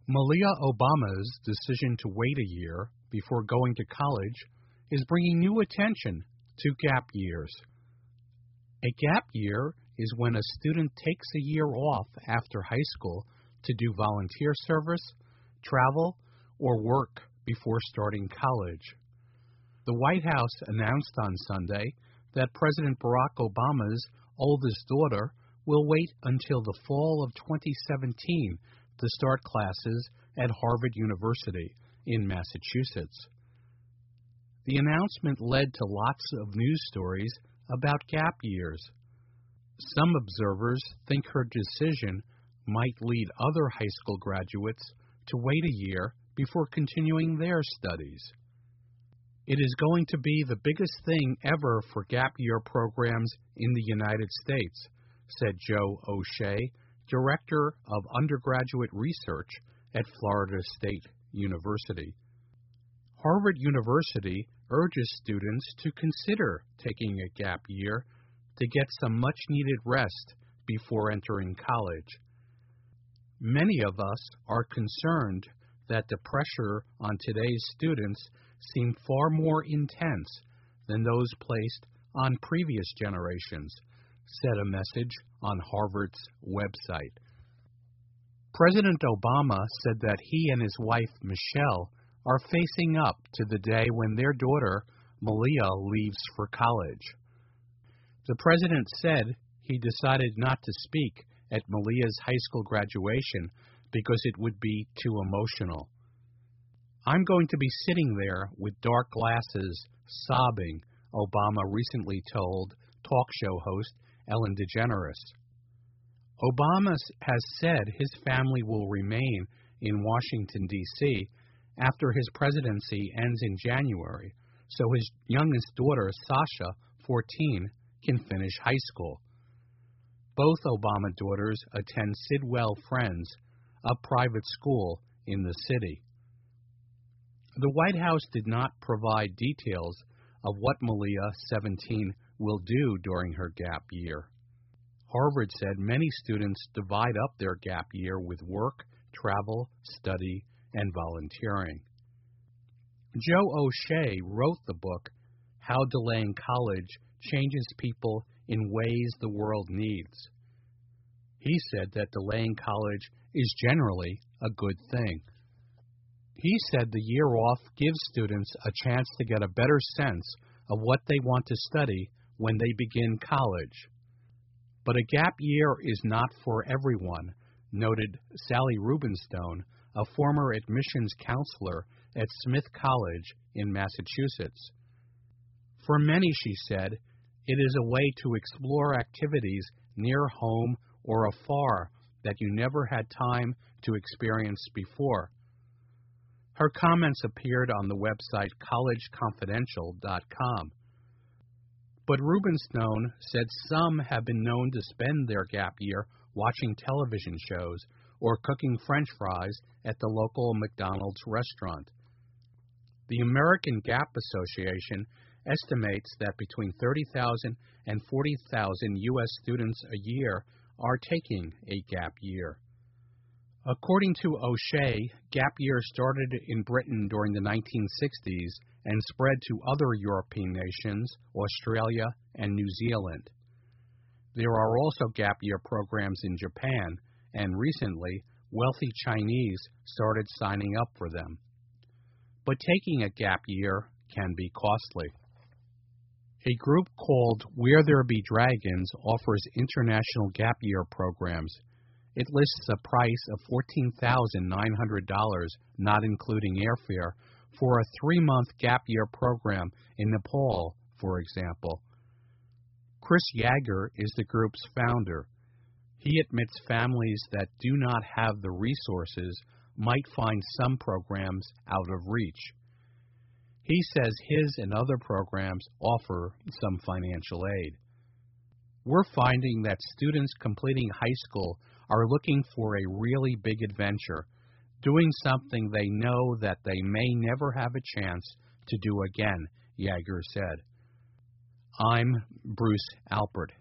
Malia Obama's decision to wait a year before going to college is bringing new attention to gap years. A gap year is when a student takes a year off after high school to do volunteer service, travel, or work before starting college. The White House announced on Sunday that President Barack Obama's oldest daughter will wait until the fall of 2017 to start classes at Harvard University in Massachusetts. The announcement led to lots of news stories about gap years. Some observers think her decision might lead other high school graduates to wait a year before continuing their studies. It is going to be the biggest thing ever for gap year programs in the United States, said Joe O'Shea, Director of Undergraduate Research at Florida State University. Harvard University urges students to consider taking a gap year to get some much-needed rest before entering college. Many of us are concerned that the pressure on today's students seem far more intense than those placed on previous generations, said a message on Harvard's website. President Obama said that he and his wife, Michelle, are facing up to the day when their daughter, Malia, leaves for college. The president said he decided not to speak at Malia's high school graduation because it would be too emotional. I'm going to be sitting there with dark glasses, sobbing, Obama recently told talk show host Ellen DeGeneres. Obama has said his family will remain in Washington, D.C. after his presidency ends in January, so his youngest daughter, Sasha, 14, can finish high school. Both Obama daughters attend Sidwell Friends, a private school in the city. The White House did not provide details of what Malia, 17, will do during her gap year. Harvard said many students divide up their gap year with work, travel, study, and volunteering. Joe O'Shea wrote the book, How Delaying College Changes People in Ways the World Needs. He said that delaying college is generally a good thing. He said the year off gives students a chance to get a better sense of what they want to study when they begin college. But a gap year is not for everyone, noted Sally Rubenstone, a former admissions counselor at Smith College in Massachusetts. For many, she said, it is a way to explore activities near home or afar that you never had time to experience before. Her comments appeared on the website collegeconfidential.com. But Rubenstone said some have been known to spend their gap year watching television shows or cooking French fries at the local McDonald's restaurant. The American Gap Association estimates that between 30,000 and 40,000 U.S. students a year are taking a gap year. According to O'Shea, gap year started in Britain during the 1960s and spread to other European nations, Australia, and New Zealand. There are also gap year programs in Japan, and recently, wealthy Chinese started signing up for them. But taking a gap year can be costly. A group called Where There Be Dragons offers international gap year programs. It lists a price of $14,900, not including airfare, for a 3-month gap year program in Nepal, for example. Chris Yager is the group's founder. He admits families that do not have the resources might find some programs out of reach. He says his and other programs offer some financial aid. We're finding that students completing high school are looking for a really big adventure, doing something they know that they may never have a chance to do again, Yager said. I'm Bruce Alpert.